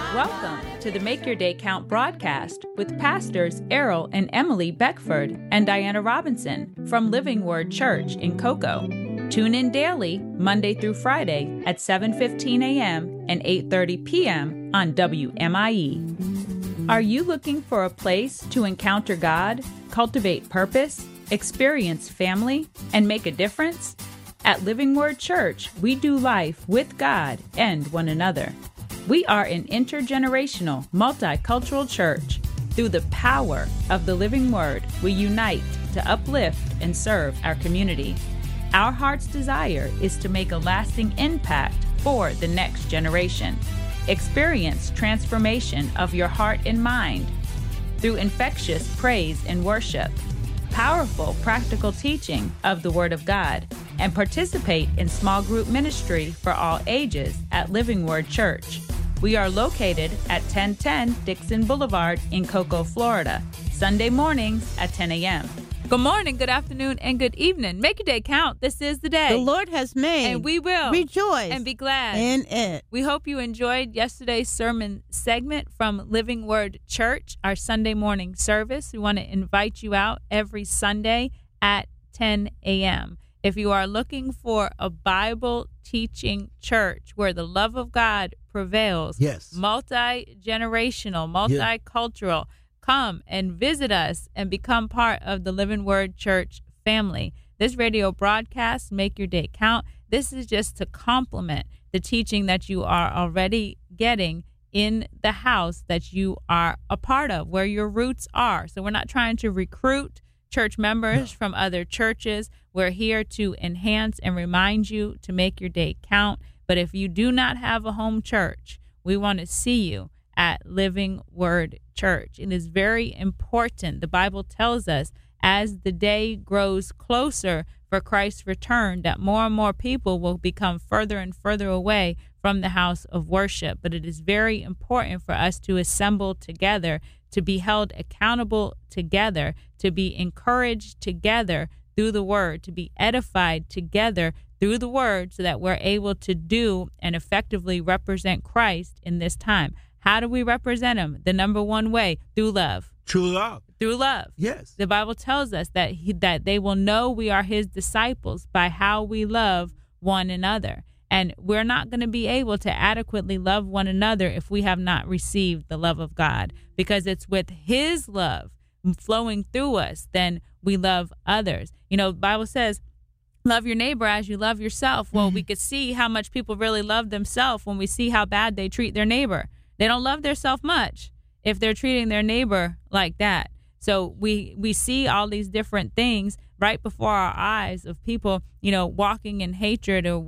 Welcome to the Make Your Day Count broadcast with pastors Errol and Emily Beckford and Diana Robinson from Living Word Church in Cocoa. Tune in daily, Monday through Friday at 7:15 a.m. and 8:30 p.m. on WMIE. Are you looking for a place to encounter God, cultivate purpose, experience family, and make a difference? At Living Word Church, we do life with God and one another. We are an intergenerational, multicultural church. Through the power of the Living Word, we unite to uplift and serve our community. Our heart's desire is to make a lasting impact for the next generation. Experience transformation of your heart and mind through infectious praise and worship, powerful practical teaching of the Word of God, and participate in small group ministry for all ages at Living Word Church. We are located at 1010 Dixon Boulevard in Cocoa, Florida, Sunday mornings at 10 a.m. Good morning, good afternoon, and good evening. Make your day count. This is the day the Lord has made, and we will rejoice and be glad in it. We hope you enjoyed yesterday's sermon segment from Living Word Church, our Sunday morning service. We want to invite you out every Sunday at 10 a.m. If you are looking for a Bible teaching church where the love of God prevails, yes, multi-generational, multicultural, come and visit us and become part of the Living Word Church family. This radio broadcast, Make Your Day Count, this is just to complement the teaching that you are already getting in the house that you are a part of, where your roots are. So we're not trying to recruit church members from other churches. We're here to enhance and remind you to make your day count. But if you do not have a home church, we want to see you at Living Word Church. It is very important. The Bible tells us as the day grows closer for Christ's return, that more and more people will become further and further away from the house of worship. But it is very important for us to assemble together, to be held accountable together, to be encouraged together through the Word, to be edified together through the Word, so that we're able to do and effectively represent Christ in this time. How do we represent Him? The number one way, through love. True love. Through love. Yes. The Bible tells us that that they will know we are His disciples by how we love one another. And we're not going to be able to adequately love one another if we have not received the love of God, because it's with His love flowing through us then we love others. You know, the Bible says, love your neighbor as you love yourself. Well, we could see how much people really love themselves when we see how bad they treat their neighbor. They don't love themselves much if they're treating their neighbor like that. So we see all these different things right before our eyes of people, you know, walking in hatred or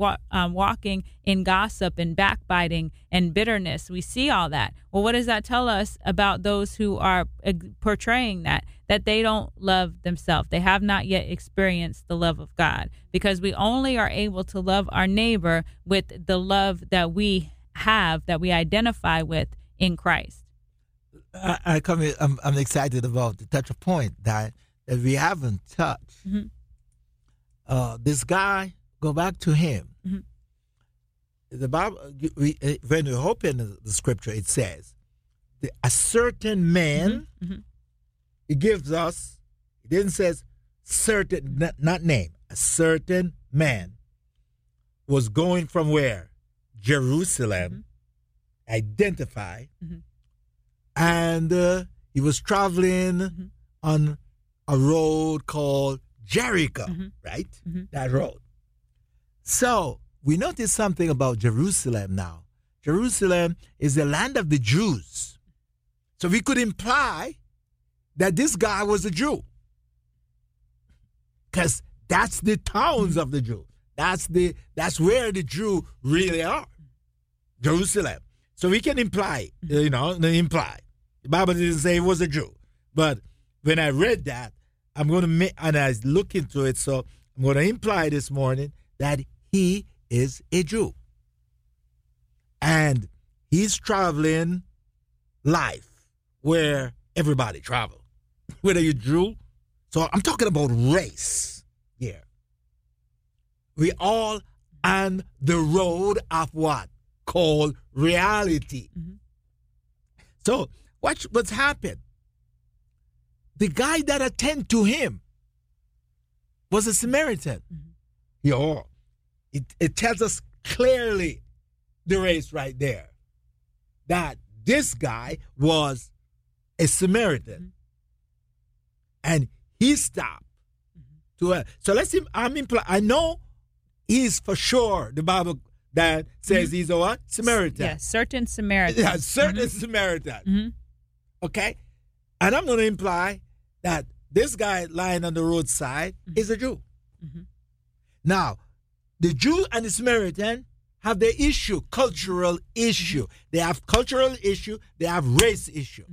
walking in gossip and backbiting and bitterness. We see all that. Well, what does that tell us about those who are portraying that they don't love themselves? They have not yet experienced the love of God, because we only are able to love our neighbor with the love that we have, that we identify with in Christ. I'm excited about the touch point that we haven't touched. Mm-hmm. This guy, go back to him. Mm-hmm. The Bible, when we open the scripture, it says, a certain man, mm-hmm. it gives us, it didn't say certain, not name, a certain man was going from where? Jerusalem, identified, and he was traveling on a road called Jericho, right? That road. So we notice something about Jerusalem now. Jerusalem is the land of the Jews. So we could imply that this guy was a Jew, because that's the towns of the Jews. That's where the Jews really are, Jerusalem. So we can imply, imply. The Bible didn't say he was a Jew. But when I read that, I'm going to and I look into it, so I'm going to imply this morning that he is a Jew. And he's traveling life where everybody travels, whether you're Jew. So I'm talking about race here. We all on the road of what? Called reality. So watch what's happened. The guy that attended to him was a Samaritan. It tells us clearly the race right there, that this guy was a Samaritan, and he stopped to. So I know he's for sure. The Bible that says he's a what? Samaritan. Yes, certain Samaritan. Yeah, certain Samaritan. Okay, and I'm going to imply that this guy lying on the roadside is a Jew. Now, the Jew and the Samaritan have their issue, cultural issue. They have cultural issue. They have race issue.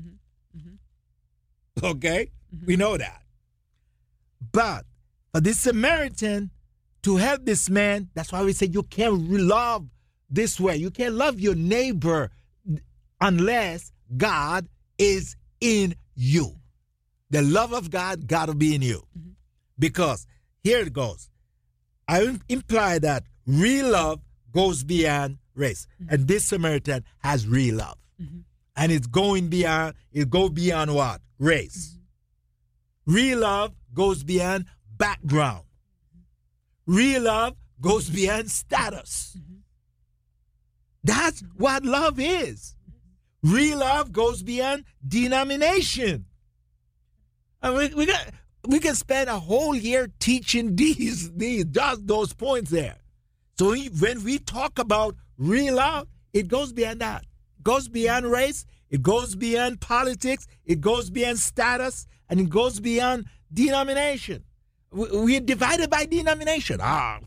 Okay? We know that. But for this Samaritan to help this man, that's why we say you can't love this way. You can't love your neighbor unless God is in you. The love of God got to be in you. Because here it goes. I imply that real love goes beyond race. And this Samaritan has real love. And it goes beyond what? Race. Real love goes beyond background. Real love goes beyond status. That's what love is. Real love goes beyond denomination. And we can spend a whole year teaching just those points there. So when we talk about real love, it goes beyond that. It goes beyond race. It goes beyond politics. It goes beyond status. And it goes beyond denomination. We're divided by denomination.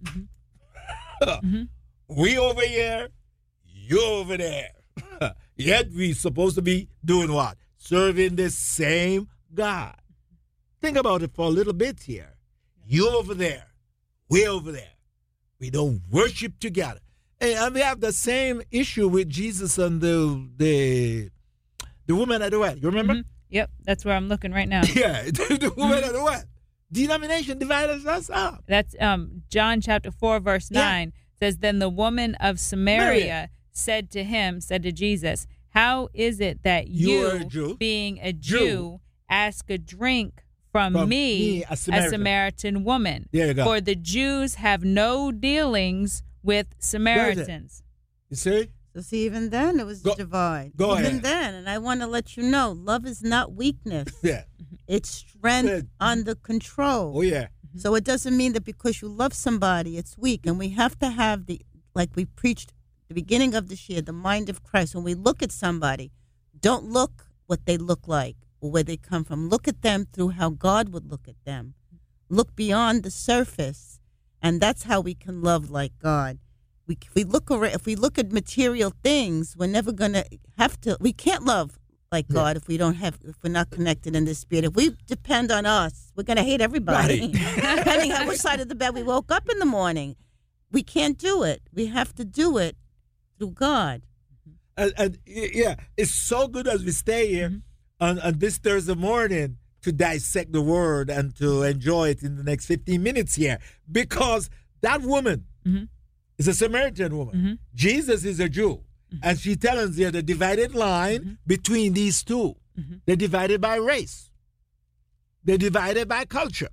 We over here, you over there. Yet we're supposed to be doing what? Serving the same God. Think about it for a little bit here. You over there. We over there. We don't worship together. And we have the same issue with Jesus and the woman at the well. You remember? Yep, that's where I'm looking right now. Yeah, the woman at the well. Denomination divided us up. That's John chapter 4, verse 9. Says, then the woman of Samaria said to Jesus, how is it that you being a Jew, ask a drink from me, a Samaritan woman? There you go. For the Jews have no dealings with Samaritans. You see? So see, even then it was divide. Even then, and I want to let you know, love is not weakness. It's strength under control. Oh, yeah. So it doesn't mean that because you love somebody, it's weak. And we have to have like we preached at the beginning of this year, the mind of Christ. When we look at somebody, don't look what they look like or where they come from. Look at them through how God would look at them. Look beyond the surface. And that's how we can love like God. If we look at material things, we're never going to have to. We can't love like God if we're not connected in the spirit. If we depend on us, we're going to hate everybody. Depending on which side of the bed we woke up in the morning, we can't do it. We have to do it through God. And it's so good as we stay here on this Thursday morning to dissect the word and to enjoy it in the next 15 minutes here, because that woman. It's a Samaritan woman. Jesus is a Jew. And she tells us here the divided line between these two. They're divided by race. They're divided by culture.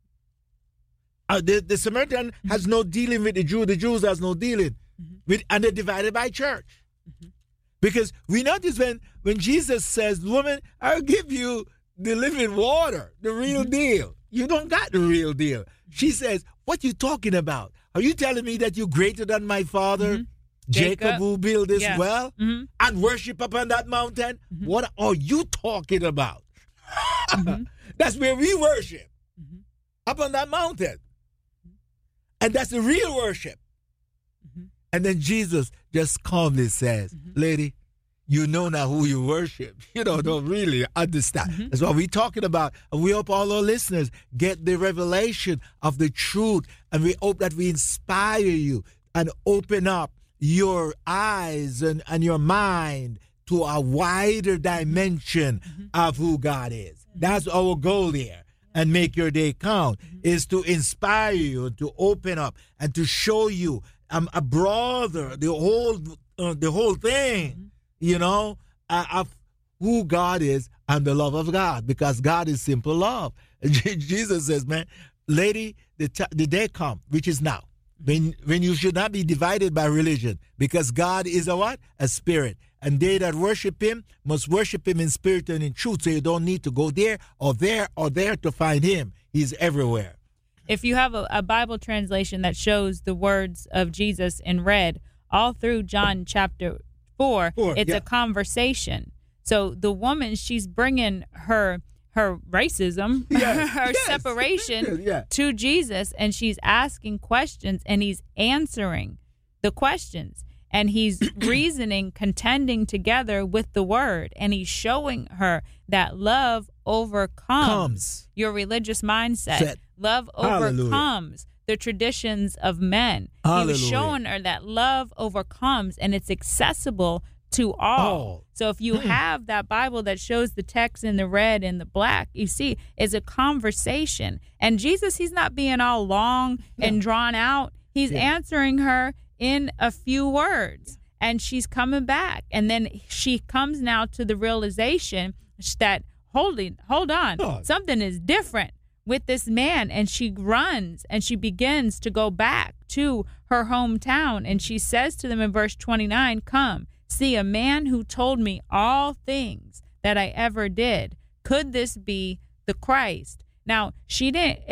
The Samaritan has no dealing with the Jew. The Jews has no dealing with, and they're divided by church. Because we notice when Jesus says, woman, I'll give you the living water, the real deal. You don't got the real deal. She says, what you talking about? Are you telling me that you're greater than my father, Jacob, who built this well and worship upon that mountain? What are you talking about? That's where we worship, up on that mountain. And that's the real worship. And then Jesus just calmly says, lady, you know now who you worship. You don't really understand. That's what we're talking about. And we hope all our listeners get the revelation of the truth. And we hope that we inspire you and open up your eyes and your mind to a wider dimension of who God is. That's our goal here. And Make Your Day Count is to inspire you, to open up, and to show you a broader, the whole thing. Of who God is and the love of God, because God is simple love. Jesus says, man, lady, the day come, which is now, when you should not be divided by religion, because God is a what? A spirit. And they that worship him must worship him in spirit and in truth. So you don't need to go there or there or there to find him. He's everywhere. If you have a Bible translation that shows the words of Jesus in red all through John chapter 4, it's a conversation. So the woman, she's bringing her racism, her separation to Jesus, and she's asking questions, and he's answering the questions. And he's reasoning, contending together with the word. And he's showing her that love overcomes your religious mindset. Love overcomes the traditions of men. Hallelujah. He was showing her that love overcomes, and it's accessible to all. So if you have that Bible that shows the text in the red and the black, you see, it's a conversation. And Jesus, he's not being all long and drawn out. He's answering her in a few words, and she's coming back. And then she comes now to the realization that, hold on, something is different with this man. And she runs and she begins to go back to her hometown. And she says to them in verse 29, come, see a man who told me all things that I ever did. Could this be the Christ? Now, she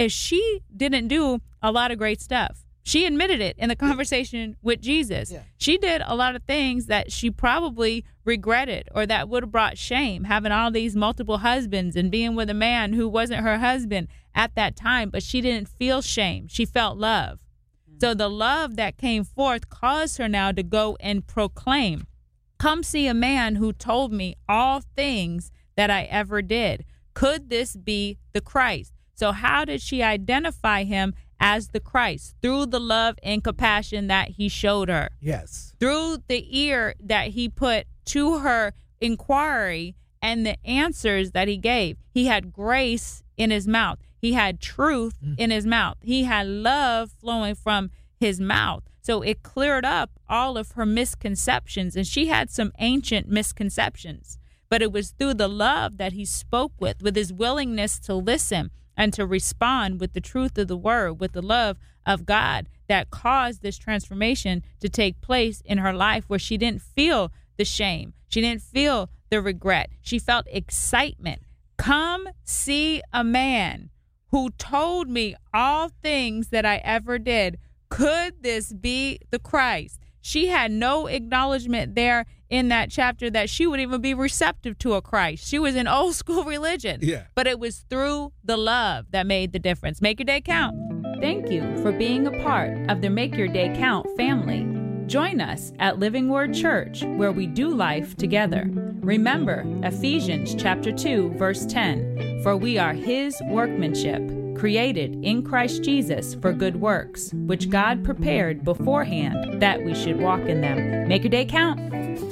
didn't do a lot of great stuff. She admitted it in the conversation with Jesus. Yeah. She did a lot of things that she probably regretted or that would have brought shame, having all these multiple husbands and being with a man who wasn't her husband at that time. But she didn't feel shame. She felt love. So the love that came forth caused her now to go and proclaim, come see a man who told me all things that I ever did. Could this be the Christ? So how did she identify him as the Christ? Through the love and compassion that he showed her. Yes. Through the ear that he put to her inquiry and the answers that he gave. He had grace in his mouth. He had truth in his mouth. He had love flowing from his mouth. So it cleared up all of her misconceptions. And she had some ancient misconceptions. But it was through the love that he spoke with his willingness to listen and to respond with the truth of the word, with the love of God, that caused this transformation to take place in her life, where she didn't feel the shame. She didn't feel the regret. She felt excitement. Come see a man who told me all things that I ever did. Could this be the Christ? She had no acknowledgement there in that chapter that she would even be receptive to a Christ. She was in old school religion. Yeah. But it was through the love that made the difference. Make your day count. Thank you for being a part of the Make Your Day Count family. Join us at Living Word Church, where we do life together. Remember Ephesians chapter 2, verse 10, for we are his workmanship, created in Christ Jesus for good works, which God prepared beforehand that we should walk in them. Make your day count.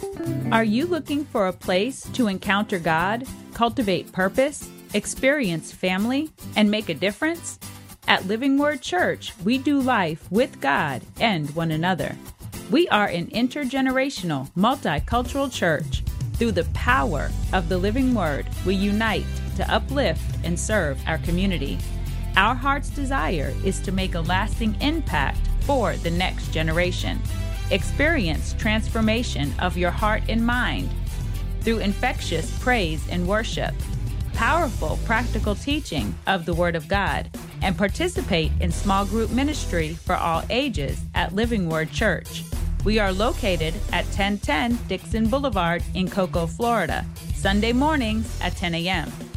Are you looking for a place to encounter God, cultivate purpose, experience family, and make a difference? At Living Word Church, we do life with God and one another. We are an intergenerational, multicultural church. Through the power of the Living Word, we unite to uplift and serve our community. Our heart's desire is to make a lasting impact for the next generation. Experience transformation of your heart and mind through infectious praise and worship, powerful practical teaching of the Word of God, and participate in small group ministry for all ages at Living Word Church. We are located at 1010 Dixon Boulevard in Cocoa, Florida, Sunday mornings at 10 a.m.